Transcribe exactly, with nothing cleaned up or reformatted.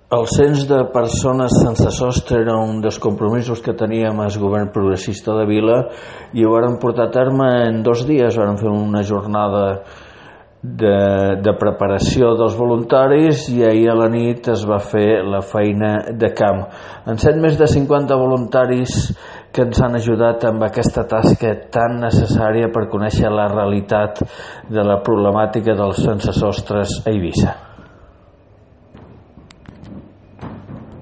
El cens de persones sense sostre era un dels compromisos que teníem el govern progressista de Vila i ho vàrem portar a terme en dos dies. Vàrem fer una jornada de, de preparació dels voluntaris i ahir a la nit es va fer la feina de camp. Han set més de cinquanta voluntaris que ens han ajudat amb aquesta tasca tan necessària per conèixer la realitat de la problemàtica dels sensesostres a Eivissa.